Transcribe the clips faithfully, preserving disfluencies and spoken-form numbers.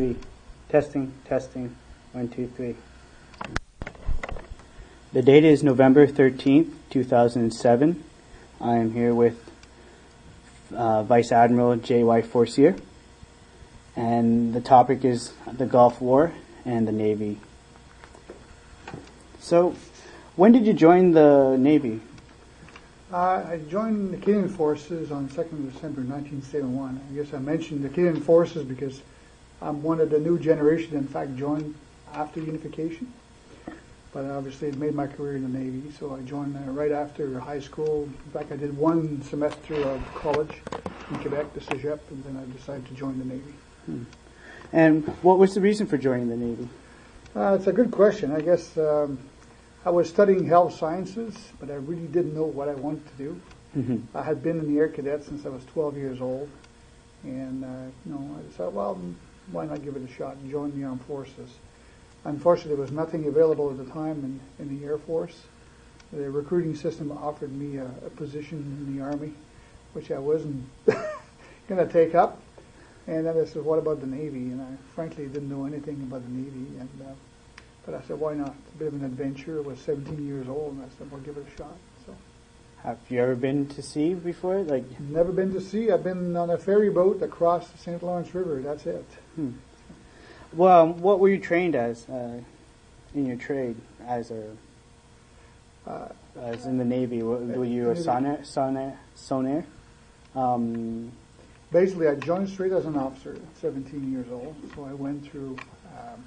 Three. Testing, testing. One, two, three. The date is November thirteenth, two thousand seven. I am here with uh, Vice Admiral J Y Forcier. And the topic is the Gulf War and the Navy. So, when did you join the Navy? Uh, I joined the Canadian Forces on second of December nineteen seventy-one. I guess I mentioned the Canadian Forces because I'm one of the new generation, in fact, joined after unification. But obviously it made my career in the Navy, so I joined uh, right after high school. In fact, I did one semester of college in Quebec, the Cégep, and then I decided to join the Navy. Hmm. And what was the reason for joining the Navy? Uh, it's a good question. I guess um, I was studying health sciences, but I really didn't know what I wanted to do. Mm-hmm. I had been in the Air Cadets since I was twelve years old, and uh, you know, I decided, well, why not give it a shot and join the armed forces? Unfortunately, there was nothing available at the time in, in the Air Force. The recruiting system offered me a, a position in the Army, which I wasn't going to take up. And then I said, what about the Navy? And I frankly didn't know anything about the Navy. And uh, but I said, why not? It's a bit of an adventure. I was seventeen years old, and I said, well, give it a shot. So, have you ever been to sea before? Like, never been to sea. I've been on a ferry boat across the Saint Lawrence River. That's it. Hmm. Well, what were you trained as uh, in your trade as a uh, as in the Navy? Were, were you a sonar sonar sonar? Um, Basically, I joined straight as an officer at seventeen years old. So I went through um,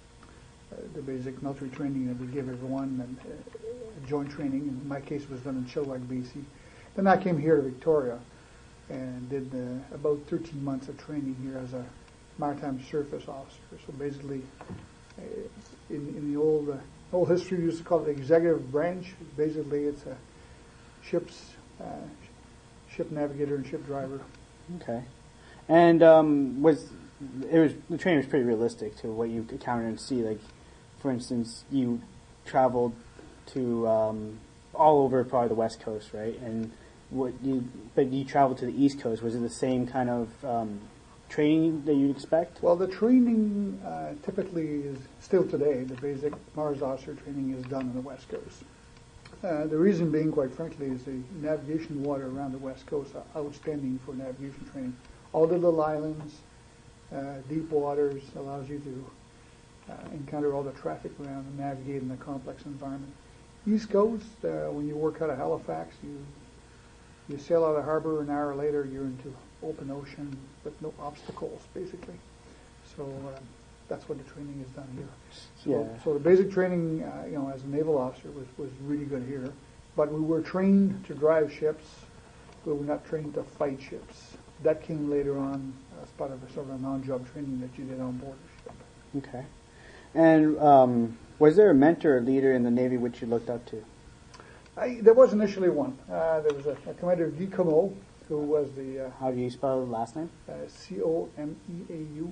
uh, the basic military training that we give everyone, and uh, joint training. In my case, it was done in Chilliwack, B C. Then I came here to Victoria and did uh, about thirteen months of training here as a maritime surface officer. So basically, uh, in, in the old uh, old history, we used to call it the executive branch. Basically, it's a ship's uh, ship navigator and ship driver. Okay, and um, was it was the training was pretty realistic to what you encountered at sea. Like, for instance, you traveled to um, all over probably the West Coast, right? And what you but you traveled to the East Coast. Was it the same kind of um, training that you'd expect? Well, the training uh, typically is still today. The basic Mars officer training is done on the West Coast. Uh, the reason being, quite frankly, is the navigation water around the West Coast are outstanding for navigation training. All the little islands, uh, deep waters, allows you to uh, encounter all the traffic around and navigate in a complex environment. East Coast, uh, when you work out of Halifax, you you sail out of harbor, an hour later you're into open ocean with no obstacles, basically. So uh, that's what the training is done here. So, yeah. so the basic training, uh, you know, as a naval officer was, was really good here. But we were trained to drive ships, but we were not trained to fight ships. That came later on as part of a sort of a non-job training that you did on board a ship. Okay. And um, was there a mentor or leader in the Navy which you looked up to? I, there was initially one. Uh, there was a, a Commander Guy Comeau, who was the... Uh, How do you spell the last name? Uh, C O M E A U.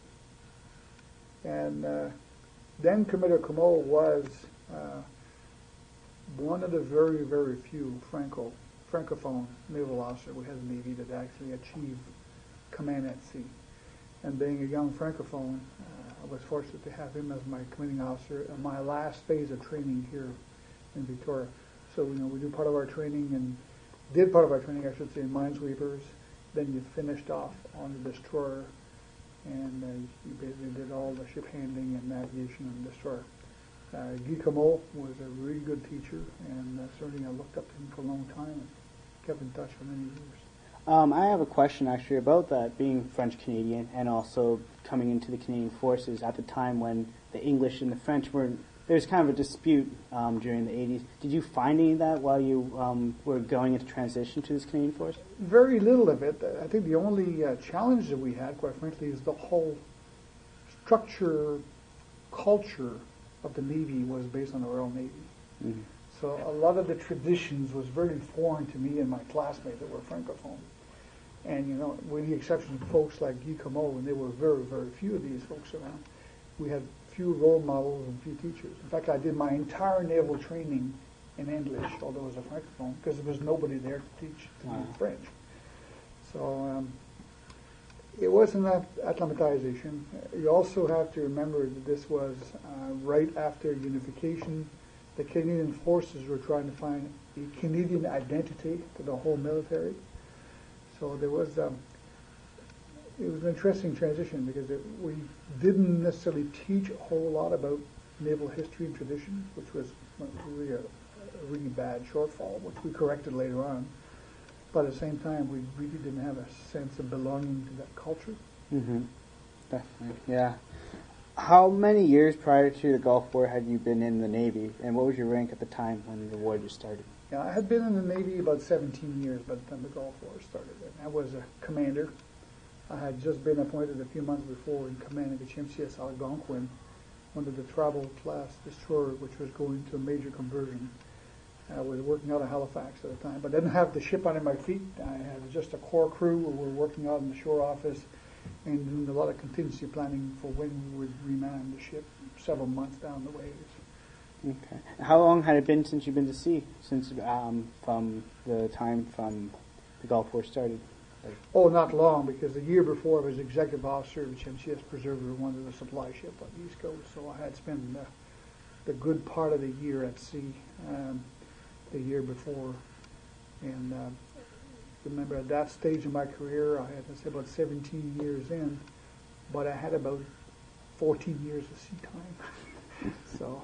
And uh, then Commander Comeau was uh, one of the very, very few Franco, Francophone naval officers we had in the Navy that actually achieved command at sea. And being a young Francophone, uh, I was fortunate to have him as my commanding officer in my last phase of training here in Victoria. So, you know, we do part of our training and did part of our training, I should say, in minesweepers. Then you finished off on the destroyer, and uh, you basically did all the ship handling and navigation on the destroyer. Uh, Guy Comeau was a really good teacher, and uh, certainly I looked up to him for a long time and kept in touch for many years. Um, I have a question actually about that, being French Canadian and also coming into the Canadian Forces at the time when the English and the French weren't. There was kind of a dispute um, during the eighties. Did you find any of that while you um, were going into transition to this Canadian Force? Very little of it. I think the only uh, challenge that we had, quite frankly, is the whole structure, culture of the Navy was based on the Royal Navy. Mm-hmm. So a lot of the traditions was very foreign to me and my classmates that were Francophone. And, you know, with the exception of folks like Guy Comeau, and there were very, very few of these folks around, we had few role models and few teachers. In fact, I did my entire naval training in English, although it was a Francophone, because there was nobody there to teach to wow. French. So um, it wasn't that acclimatization. You also have to remember that this was uh, right after unification. The Canadian forces were trying to find a Canadian identity to the whole military. So there was, um, it was an interesting transition because it, we didn't necessarily teach a whole lot about naval history and tradition, which was really a, a really bad shortfall, which we corrected later on. But at the same time, we really didn't have a sense of belonging to that culture. Mm-hmm. Definitely, yeah. How many years prior to the Gulf War had you been in the Navy, and what was your rank at the time when the war just started? Yeah, I had been in the Navy about seventeen years by the time the Gulf War started. And I was a commander. I had just been appointed a few months before in command of the H M C S Algonquin, one of the Travel class destroyer, which was going to a major conversion. I was working out of Halifax at the time, but I didn't have the ship under my feet. I had just a core crew who were working out in the shore office and doing a lot of contingency planning for when we would reman the ship several months down the ways. Okay. How long had it been since you've been to sea? Since um, from the time from the Gulf War started? Like, oh, not long, because the year before I was executive officer of H M C S Preserver, one of the supply ship on the East Coast. So I had spent the, the good part of the year at sea. Um, the year before, and uh, remember at that stage of my career I had, let's say, about seventeen years in, but I had about fourteen years of sea time. So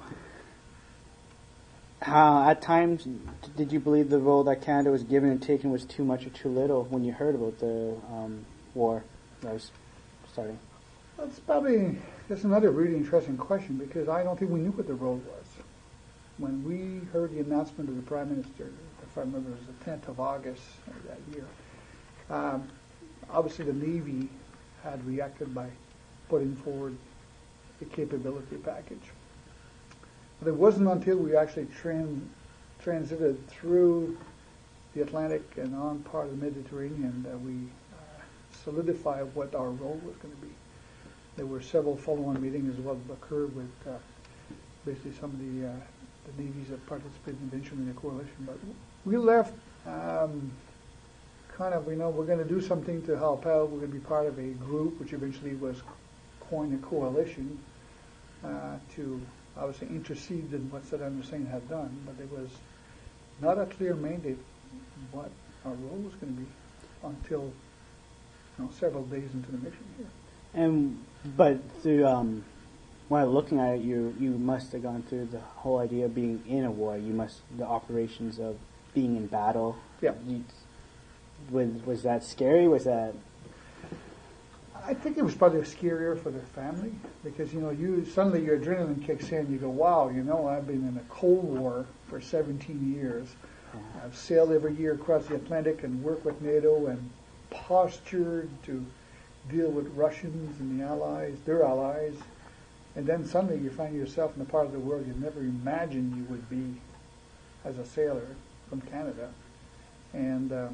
how, at times, did you believe the role that Canada was given and taken was too much or too little when you heard about the um, war that was starting? that's probably that's another really interesting question, because I don't think we knew what the role was. When we heard the announcement of the Prime Minister, if I remember, it was the tenth of August of that year, um, obviously the Navy had reacted by putting forward the capability package. But it wasn't until we actually tran- transited through the Atlantic and on part of the Mediterranean that we uh, solidified what our role was going to be. There were several follow-on meetings as well that occurred with uh, basically some of the uh, the navies that participated eventually in the coalition. But we left um, kind of, you know, we're going to do something to help out. We're going to be part of a group, which eventually was coined a coalition, uh, to obviously intercede in what Saddam Hussein had done. But there was not a clear mandate what our role was going to be until, you know, several days into the mission here. And but through um, while looking at it, you you must have gone through the whole idea of being in a war. You must the operations of being in battle. Yeah. You, was was that scary? Was that? I think it was probably scarier for the family, because, you know, you suddenly your adrenaline kicks in. You go, wow, you know, I've been in a Cold War for seventeen years. Yeah. I've sailed every year across the Atlantic and worked with NATO and postured to deal with Russians and the Allies, their allies. And then suddenly you find yourself in a part of the world you never imagined you would be as a sailor from Canada. And um,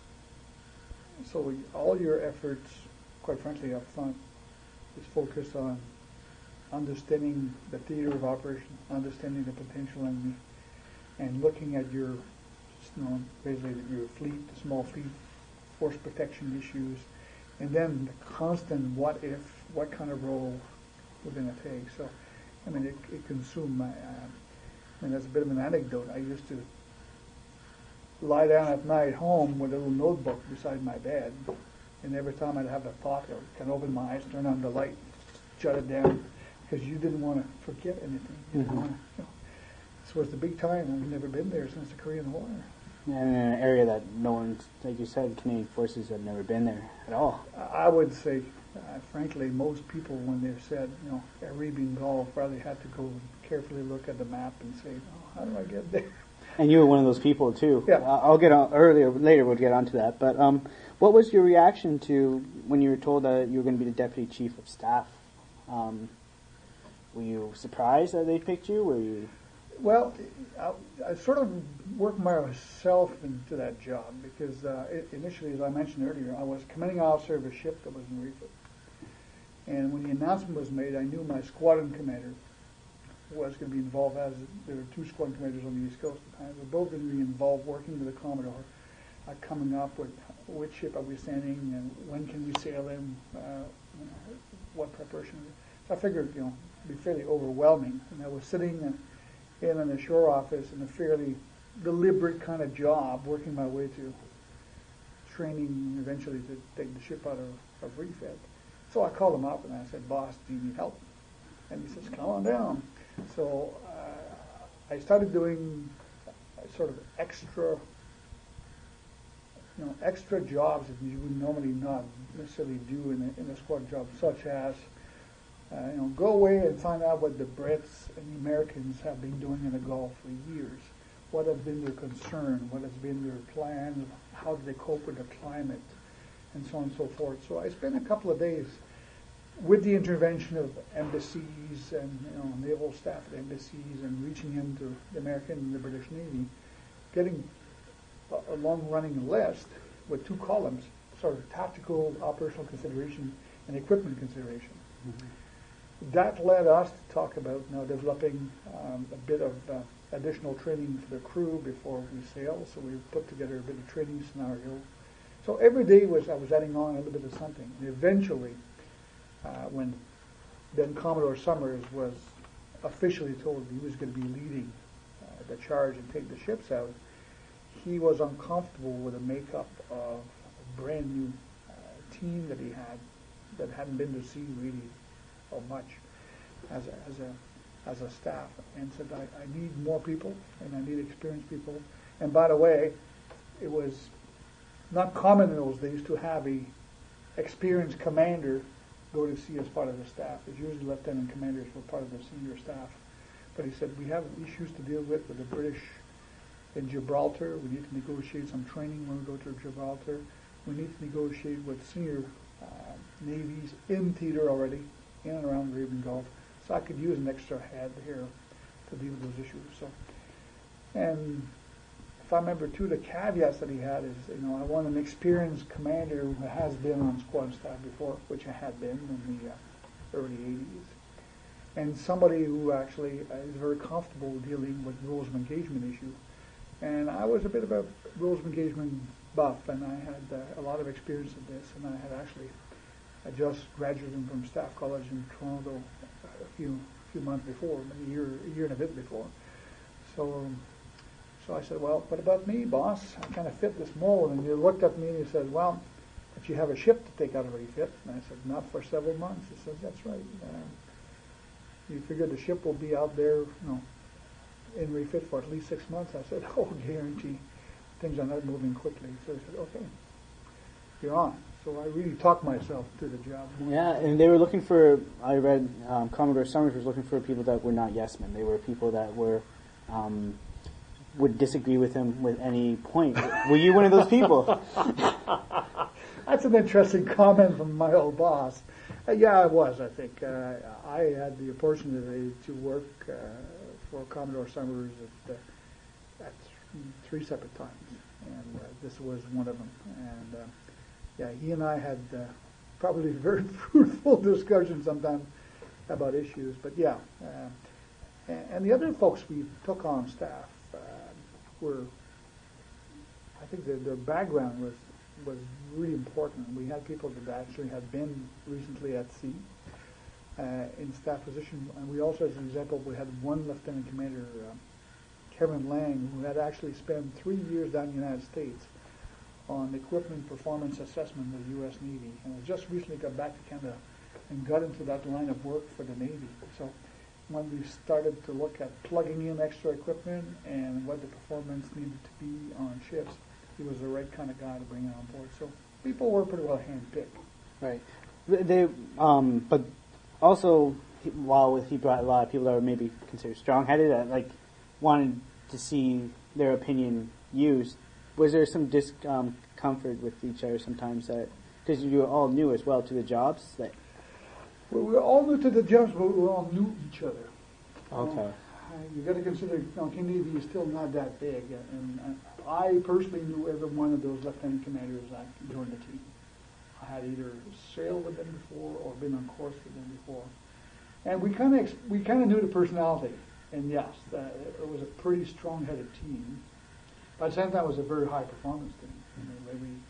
so all your efforts, quite frankly, up front, is focused on understanding the theater of operation, understanding the potential enemy, and looking at your, you know, basically your fleet, the small fleet, force protection issues, and then the constant what if, what kind of role we're going to take. So, I mean, it, it consumed my, uh, I mean, that's a bit of an anecdote. I used to lie down at night home with a little notebook beside my bed, and every time I'd have a thought, I would kind of open my eyes, turn on the light, jot it down, because you didn't want to forget anything. You didn't mm-hmm. want to, you know. This was the big time, and we've never been there since the Korean War. And in an area that no one, like you said, Canadian forces have never been there at all. I would say, uh, frankly, most people, when they're said, you know, Arabian Gulf, probably had to go and carefully look at the map and say, oh, how do I get there? And you were one of those people too. Yeah. Uh, I'll get on earlier, later. We'll get onto that. But um, what was your reaction to when you were told that you were going to be the deputy chief of staff? Um, were you surprised that they picked you? Were you? Well, I, I sort of worked myself into that job because uh, it, initially, as I mentioned earlier, I was commanding officer of a ship that was in refit. And when the announcement was made, I knew my squadron commander was going to be involved, as there were two squadron commanders on the East Coast at the time. We were both going to be involved working with the Commodore uh, coming up with which ship are we sending and when can we sail in, uh, you know, what preparation. So I figured, you know, it'd be fairly overwhelming. And I was sitting in, in an shore office in a fairly deliberate kind of job, working my way to training eventually to take the ship out of, of refit. So I called him up and I said, "Boss, do you need help?" And he says, "Come on down." So uh, I started doing sort of extra, you know, extra jobs that you would normally not necessarily do in a, in a squad job, such as, uh, you know, go away and find out what the Brits and the Americans have been doing in the Gulf for years. What has been their concern? What has been their plan? How do they cope with the climate? And so on and so forth. So I spent a couple of days with the intervention of embassies and, you know, naval staff at embassies and reaching into the American and the British Navy, getting a, a long-running list with two columns, sort of tactical, operational consideration and equipment consideration. Mm-hmm. That led us to talk about now developing um, a bit of uh, additional training for the crew before we sail. So we put together a bit of training scenario. So every day was I was adding on a little bit of something. And eventually, uh, when then Commodore Summers was officially told he was going to be leading uh, the charge and take the ships out, he was uncomfortable with the makeup of a brand new uh, team that he had that hadn't been to sea really or much as a, as a as a staff, and said, I, I need more people and I need experienced people. And by the way, it was not common in those days to have a experienced commander go to sea as part of the staff. It's usually lieutenant commanders were part of the senior staff. But he said, we have issues to deal with with the British in Gibraltar. We need to negotiate some training when we go to Gibraltar. We need to negotiate with senior uh, navies in theater already, in and around the Arabian Gulf. So I could use an extra head here to deal with those issues. So, and if I remember too, the caveats that he had is, you know, I want an experienced commander who has been on squadron staff before, which I had been in the uh, early eighties, and somebody who actually uh, is very comfortable dealing with rules of engagement issue. And I was a bit of a rules of engagement buff, and I had uh, a lot of experience in this, and I had actually I just graduated from Staff College in Toronto a few few months before, maybe a year, a year and a bit before. So, um, so I said, well, what about me, boss? I kind of fit this mold. And he looked at me and he said, well, but you have a ship to take out of refit. And I said, not for several months. He said, that's right. Uh, you figure the ship will be out there, you know, in refit for at least six months. I said, oh, guarantee. Things are not moving quickly. So he said, okay, you're on. So I really talked myself to the job. Yeah, and they were looking for, I read um, Commodore Summers was looking for people that were not yes men. They were people that were, um, would disagree with him with any point. Were you one of those people? That's an interesting comment from my old boss. Uh, yeah, I was, I think. Uh, I had the opportunity to work uh, for Commodore Summers at, uh, at three separate times, and uh, this was one of them. And uh, yeah, he and I had uh, probably very fruitful discussions sometimes about issues. But yeah, uh, and, and the other folks we took on staff uh, were, I think their, their background was was really important. We had people that actually had been recently at sea uh, in staff position, and we also, as an example, we had one Lieutenant Commander, uh, Kevin Lang, who had actually spent three years down in the United States on equipment performance assessment of the U S Navy, and I just recently got back to Canada and got into that line of work for the Navy. So when we started to look at plugging in extra equipment and what the performance needed to be on ships, he was the right kind of guy to bring on board. So people were pretty well handpicked. Right. They, um, but also, he, while he brought a lot of people that were maybe considered strong-headed, that like wanted to see their opinion used. Was there some discomfort with each other sometimes that, because you were all new as well to the jobs? That well, we were all new to the jobs, but we were all new to each other. Okay. Um, you got to consider, you know, King Navy is still not that big, and, and I personally knew every one of those lieutenant commanders that joined the team. I had either sailed with them before or been on course with them before, and we kind of we kind of knew the personality. And yes, uh, it was a pretty strong-headed team. But at the same time, it was a very high performance thing. You know, where we,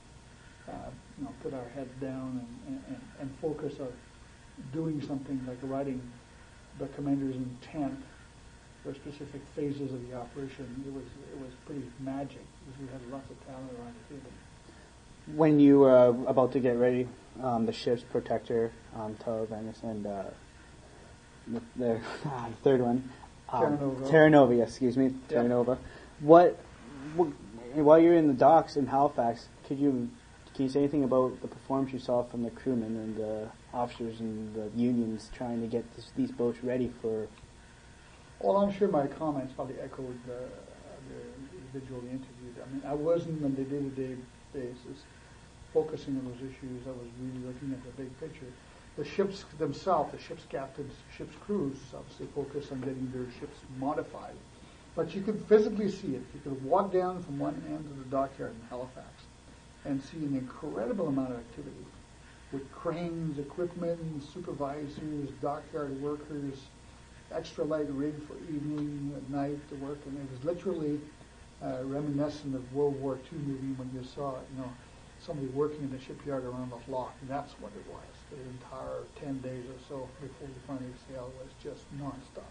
uh, you know, put our head down and, and, and focus on doing something like writing the commander's intent for specific phases of the operation. It was it was pretty magic because we had lots of talent around the table. When you were uh, about to get ready, um, the ships Protector, um, Tower of Venice, and uh, the, the, ah, the third one, um, Terra Nova. Terra Nova, yes, excuse me, Terra Yeah. Nova. What, what, while you're in the docks in Halifax, could you can you say anything about the performance you saw from the crewmen and the officers and the unions trying to get this, these boats ready for? Well, I'm sure my comments probably echoed the, the individual they interviewed. I mean, I wasn't on the day-to-day basis focusing on those issues. I was really looking at the big picture. The ships themselves, the ship's captains, ship's crews, obviously focused on getting their ships modified. But you could physically see it. You could walk down from one end of the dockyard in Halifax and see an incredible amount of activity with cranes, equipment, supervisors, dockyard workers, extra light rig for evening, at night to work. And it was literally uh, reminiscent of World War Two movie when you saw, you know, somebody working in the shipyard around the clock. And that's what it was. The entire ten days or so before we finally sailed was just nonstop.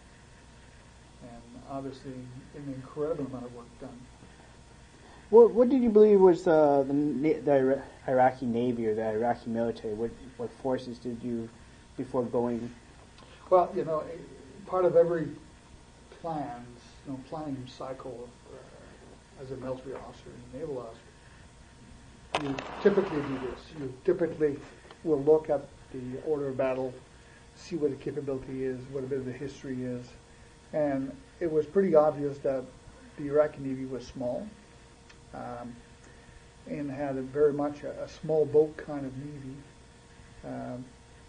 And obviously an incredible amount of work done. What What did you believe was uh, the Na- the Iraqi Navy or the Iraqi military? What What forces did you before going? Well, you know, part of every plans, you know, planning cycle uh, as a military officer and a naval officer, you typically do this. You typically will look at the order of battle, see what the capability is, what a bit of the history is, and it was pretty obvious that the Iraqi Navy was small. Um, and had a very much a, a small boat kind of navy. Um,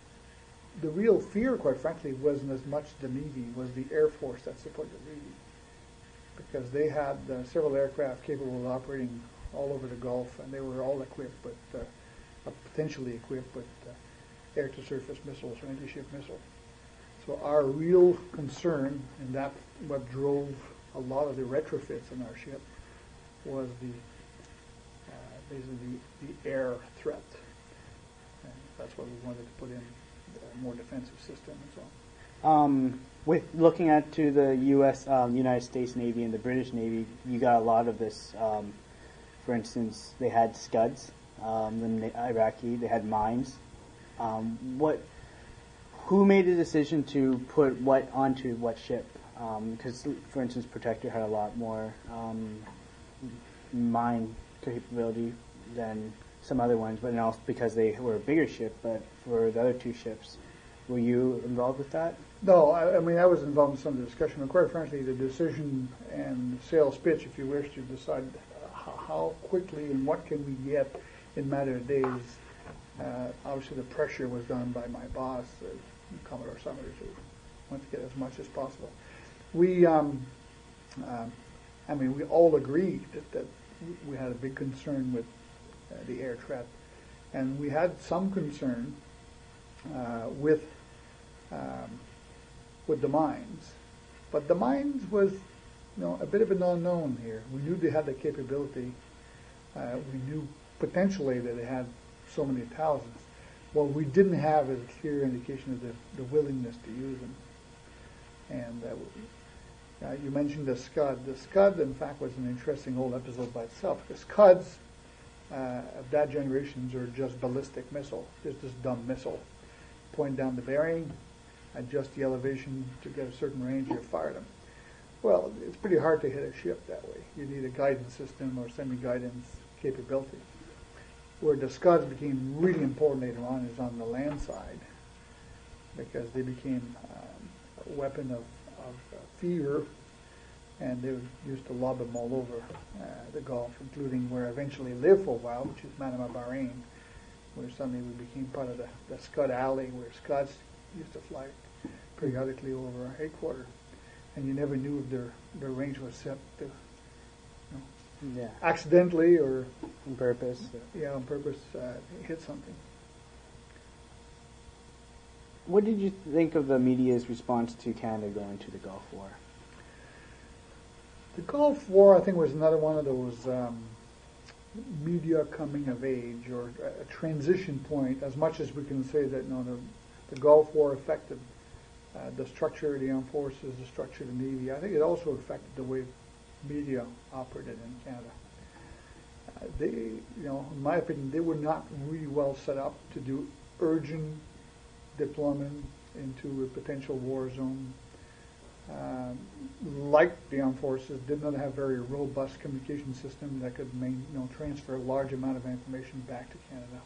the real fear, quite frankly, wasn't as much the Navy, was the Air Force that supported the Navy. Because they had uh, several aircraft capable of operating all over the Gulf, and they were all equipped with, uh, uh, potentially equipped with uh, air-to-surface missiles or anti-ship missiles. So our real concern, and that's what drove a lot of the retrofits in our ship, was the uh, basically the, the air threat. And that's what we wanted to put in, a more defensive system and so on. Um, with looking at to the U S, um, United States Navy and the British Navy, you got a lot of this. Um, for instance, they had Scuds, um, the Iraqi, they had mines. Um, what, who made the decision to put what onto what ship? Because, um, for instance, Protector had a lot more um, mine capability than some other ones, but also because they were a bigger ship. But for the other two ships, were you involved with that? No, I, I mean, I was involved in some of the discussion, and quite frankly, the decision and sales pitch, if you wish to decide how, how quickly and what can we get in matter of days, uh, obviously the pressure was done by my boss, uh, Commodore Summers, who wanted to get as much as possible. We, um, uh, I mean, we all agreed that, that we had a big concern with uh, the air threat, and we had some concern uh, with um, with the mines. But the mines was, you know, a bit of an unknown here. We knew they had the capability. Uh, we knew potentially that they had so many thousands. What we didn't have is a clear indication of the, the willingness to use them. And uh, uh, you mentioned the Scud. The Scud, in fact, was an interesting whole episode by itself. The Scuds uh, of that generation are just ballistic missile, just this dumb missile. Point down the bearing, adjust the elevation to get a certain range, you fire them. Well, it's pretty hard to hit a ship that way. You need a guidance system or semi-guidance capability. Where the Scuds became really important later on is on the land side, because they became um, a weapon of, of uh, fear, and they used to lob them all over uh, the Gulf, including where I eventually lived for a while, which is Manama, Bahrain, where suddenly we became part of the, the Scud Alley, where Scuds used to fly periodically over our headquarters, and you never knew if their, their range was set to, you know, Yeah. accidentally or On purpose. yeah, on purpose uh, hit something. What did you think of the media's response to Canada going to the Gulf War? The Gulf War, I think, was another one of those um, media coming of age or a transition point. As much as we can say that, you know, the, the Gulf War affected uh, the structure of the armed forces, the structure of the Navy, I think it also affected the way media operated in Canada. Uh, they, you know, in my opinion, they were not really well set up to do urgent deployment into a potential war zone. Uh, like the armed forces, did not have very robust communication system that could main, you know, transfer a large amount of information back to Canada.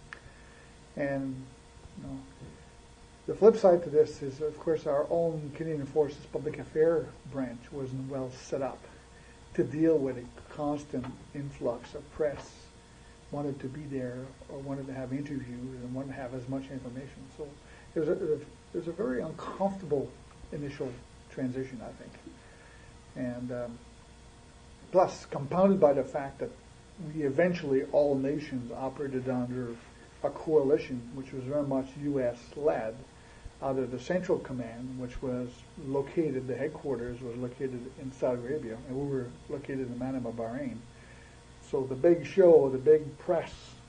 And you know, the flip side to this is, of course, our own Canadian Forces Public Affairs branch wasn't well set up to deal with a constant influx of press, wanted to be there or wanted to have interviews and wanted to have as much information. So it was a, it was a very uncomfortable initial transition, I think. And um, plus, compounded by the fact that we eventually, all nations, operated under a coalition which was very much U S led, out of the Central Command, which was located, the headquarters was located in Saudi Arabia, and we were located in Manama, Bahrain. So the big show, the big press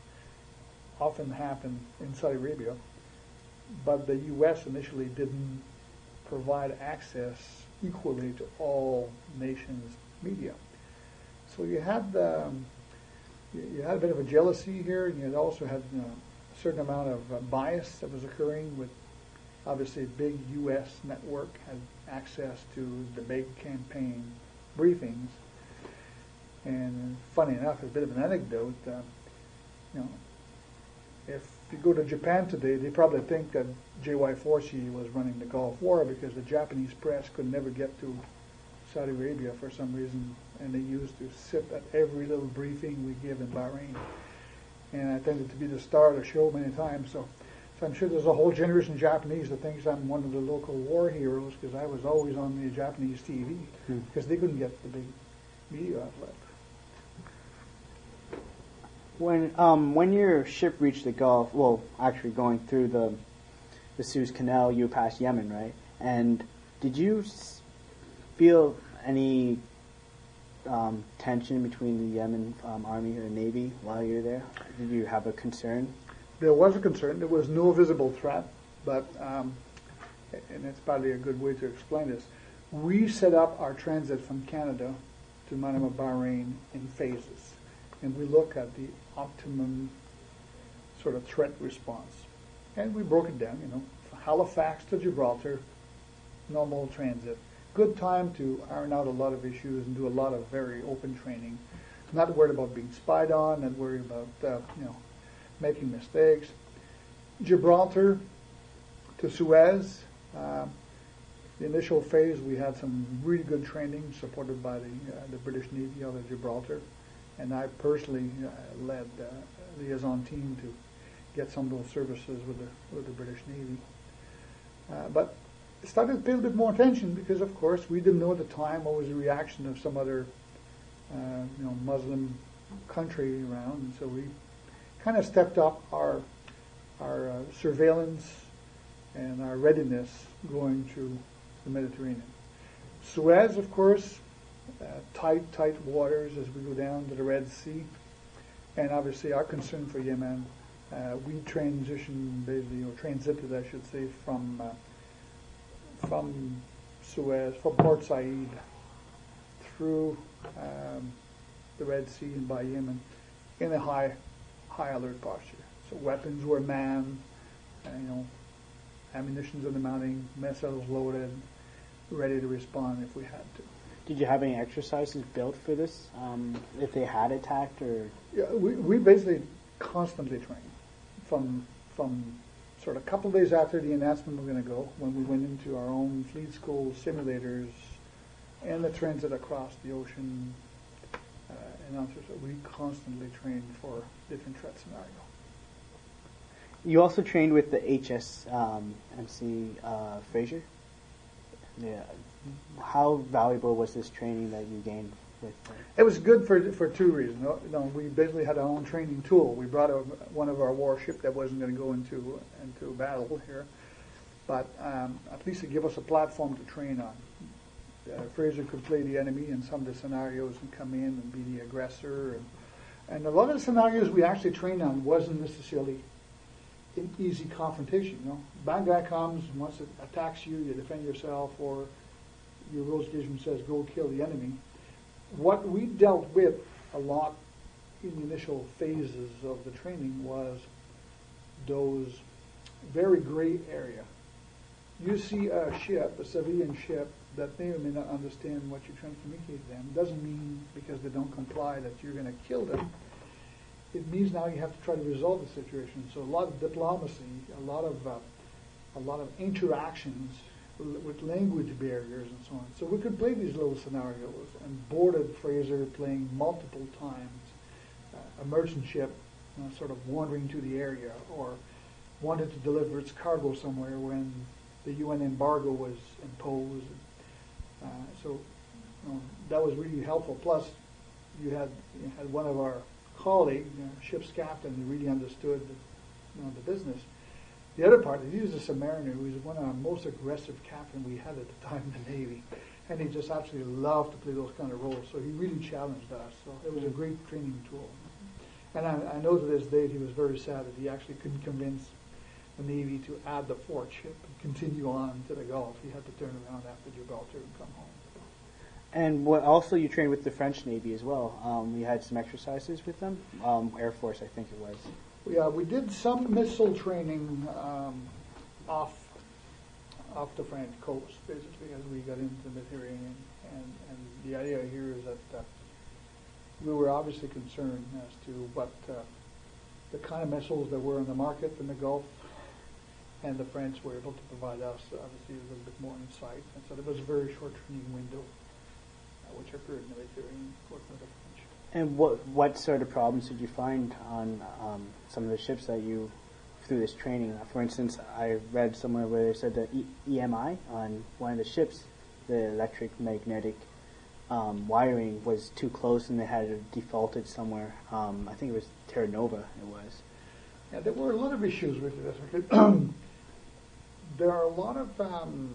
often happened in Saudi Arabia, but the U S initially didn't provide access equally to all nations' media. So you had um, you had a bit of a jealousy here, and you also had you know, a certain amount of uh, bias that was occurring with, obviously, a big U S network had access to the big campaign briefings. And funny enough, a bit of an anecdote, uh, you know, if you go to Japan today, they probably think that J Y Forsey was running the Gulf War because the Japanese press could never get to Saudi Arabia for some reason, and they used to sit at every little briefing we give in Bahrain. And I tended to be the star of the show many times, so, so I'm sure there's a whole generation of Japanese that thinks I'm one of the local war heroes because I was always on the Japanese T V because hmm. they couldn't get the big media outlet. When um, when your ship reached the Gulf, well, actually going through the the Suez Canal, you passed Yemen, right? And did you s- feel any um, tension between the Yemen um, army or navy while you were there? Did you have a concern? There was a concern. There was no visible threat, but um, and it's probably a good way to explain this. We set up our transit from Canada to Manama, Bahrain in phases, and we look at the optimum sort of threat response. And we broke it down, you know, Halifax to Gibraltar, normal transit. Good time to iron out a lot of issues and do a lot of very open training. Not worried about being spied on, not worried about, uh, you know, making mistakes. Gibraltar to Suez, uh, the initial phase we had some really good training supported by the, uh, the British Navy out of Gibraltar. And I personally uh, led uh, a liaison team to get some of those services with the with the British Navy. Uh, but it started to pay a bit more attention because, of course, we didn't know at the time what was the reaction of some other, uh, you know, Muslim country around, and so we kind of stepped up our our uh, surveillance and our readiness going through the Mediterranean. Suez, of course. Uh, tight, tight waters as we go down to the Red Sea. And obviously our concern for Yemen, uh, we transitioned basically, or transited I should say, from uh, from Suez, from Port Said through um, the Red Sea and by Yemen in a high high alert posture. So weapons were manned, uh, you know, ammunition's in the mounting, missiles loaded, ready to respond if we had to. Did you have any exercises built for this, um, if they had attacked, or? Yeah, we, we basically constantly train from from sort of a couple of days after the announcement we're going to go, when we went into our own fleet school simulators and the transit across the ocean uh, and answers. We constantly trained for different threat scenarios. You also trained with the H S um, M C uh, Fraser. Yeah. How valuable was this training that you gained with? Uh, it was good for for two reasons. You know, we basically had our own training tool. We brought a, one of our warship that wasn't going to go into into battle here, but um, at least it gave us a platform to train on. uh, Fraser could play the enemy in some of the scenarios and come in and be the aggressor. And, and a lot of the scenarios we actually trained on wasn't necessarily an easy confrontation. You know, bad guy comes, once it attacks you, you defend yourself, or your rules division says go kill the enemy. What we dealt with a lot in the initial phases of the training was those very gray area. You see a ship, a civilian ship, that may or may not understand what you're trying to communicate to them. Doesn't mean because they don't comply that you're going to kill them. It means now you have to try to resolve the situation. So a lot of diplomacy, a lot of uh, a lot of interactions with language barriers and so on. So we could play these little scenarios, and boarded Fraser playing multiple times, uh, a merchant ship, you know, sort of wandering to the area, or wanted to deliver its cargo somewhere when the U N embargo was imposed. Uh, so you know, that was really helpful. Plus, you had you had one of our colleagues, you know, ship's captain, who really understood the, you know, the business. The other part is he was a submariner who was one of our most aggressive captain we had at the time in the Navy. And he just absolutely loved to play those kind of roles. So he really challenged us. So it was a great training tool. And I, I know to this day he was very sad that he actually couldn't convince the Navy to add the fourth ship and continue on to the Gulf. He had to turn around after Gibraltar and come home. And what also you trained with the French Navy as well. Um, you had some exercises with them. Um, Air Force, I think it was. Yeah, we did some missile training um, off off the French coast, basically, as we got into the Mediterranean. And, and the idea here is that uh, we were obviously concerned as to what uh, the kind of missiles that were in the market in the Gulf, and the French were able to provide us, obviously, a little bit more insight. And so there was a very short training window, uh, which occurred in the Mediterranean, working with the French. And what what sort of problems did you find on um, some of the ships that you, through this training? For instance, I read somewhere where they said that e- EMI on one of the ships, the electric magnetic um, wiring was too close and they had it defaulted somewhere. Um, I think it was Terra Nova, it was. Yeah, there were a lot of issues with this. There are a lot of um,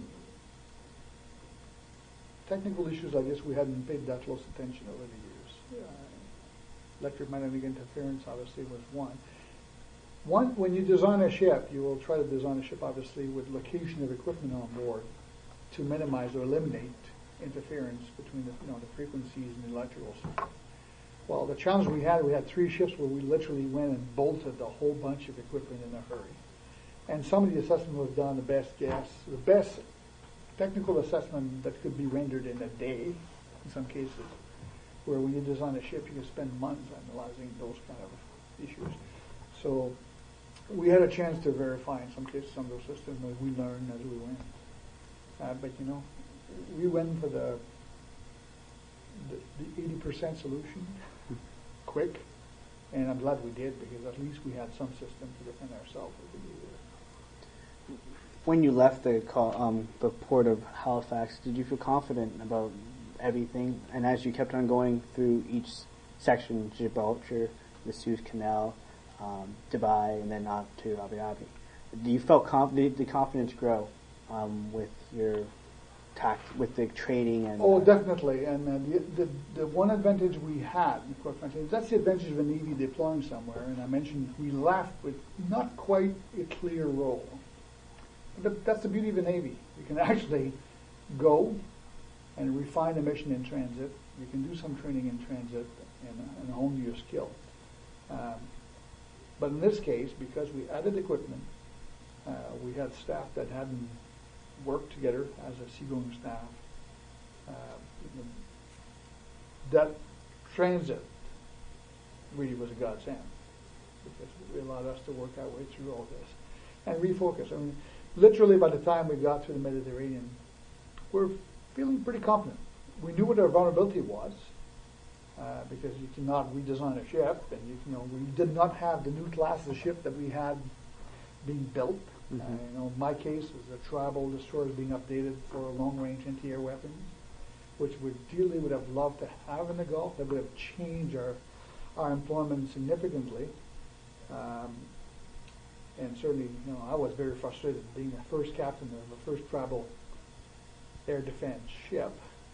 technical issues, I guess, we hadn't paid that close attention over the years. Uh, electromagnetic interference, obviously, was one. One, when you design a ship, you will try to design a ship, obviously, with location of equipment on board to minimize or eliminate interference between the, you know, the frequencies and the electrical system. Well, the challenge we had, we had three ships where we literally went and bolted a whole bunch of equipment in a hurry. And some of the assessment was done the best guess, the best technical assessment that could be rendered in a day, in some cases, where when you design a ship, you can spend months analyzing those kind of issues. So we had a chance to verify in some cases some of those systems as we learned as we went. Uh, but, you know, we went for the the, the eighty percent solution, quick, and I'm glad we did, because at least we had some system to defend ourselves if we needed it. When you left the call, um, the port of Halifax, did you feel confident about everything? And as you kept on going through each section, Gibraltar, the Suez Canal, um, Dubai, and then on to Abu Dhabi, do you felt conf- did the confidence grow um, with your tact, with the training? And oh, definitely. And uh, the, the the one advantage we had, quite frankly, that's the advantage of a Navy deploying somewhere. And I mentioned we left with not quite a clear role. But that's the beauty of a Navy. You can actually go and refine a mission in transit. You can do some training in transit and, and hone your skill. Um, but in this case, because we added equipment, uh, we had staff that hadn't worked together as a seagoing staff. Uh, that transit really was a godsend, because it allowed us to work our way through all this and refocus. I mean, literally, by the time we got to the Mediterranean, we're feeling pretty confident. We knew what our vulnerability was, uh, because you cannot redesign a ship, and you, you know we did not have the new class of ship that we had being built. Mm-hmm. Uh, you know, in my case, is a tribal destroyer being updated for long-range anti-air weapons, which we dearly would have loved to have in the Gulf. That would have changed our our employment significantly. Um, And certainly, you know, I was very frustrated being the first captain of the first tribal air defense ship,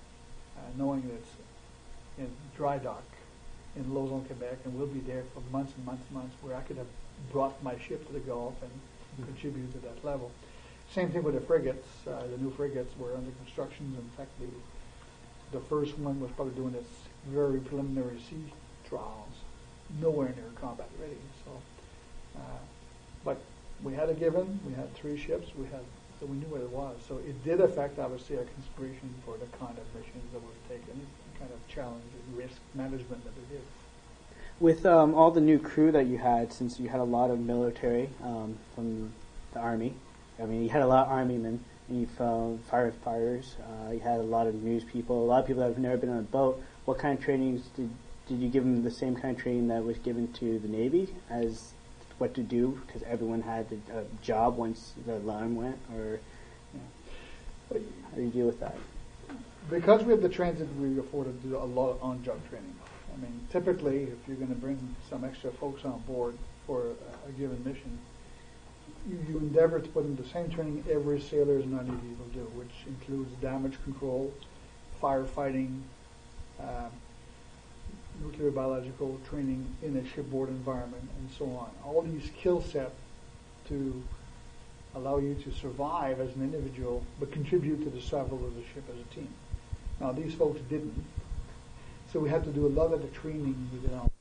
uh, knowing that it's in dry dock in Lausanne, Quebec, and we'll be there for months and months and months, where I could have brought my ship to the Gulf and mm-hmm. contributed to that level. Same thing with the frigates. Uh, the new frigates were under construction. In fact, the, the first one was probably doing its very preliminary sea trials, nowhere near combat ready. So, uh, but we had a given. We had three ships. We had, so we knew what it was. So it did affect, obviously, our consideration for the kind of missions that were taken, the kind of challenge and risk management that we did. With um, all the new crew that you had, since you had a lot of military um, from the Army, I mean, you had a lot of Army men, and you found firefighters, uh, you had a lot of news people, a lot of people that have never been on a boat. What kind of trainings did did you give them? The same kind of training that was given to the Navy as what to do, because everyone had a, a job once the alarm went, or yeah. How do you deal with that? Because we have the transit, we afforded to do a lot of on-job training. I mean, typically, if you're going to bring some extra folks on board for a, a given mission, you, you endeavor to put in the same training every sailor in our Navy will do, which includes damage control, firefighting, uh, nuclear biological training in a shipboard environment, and so on. All these skill sets to allow you to survive as an individual, but contribute to the survival of the ship as a team. Now, these folks didn't, so we had to do a lot of the training we did on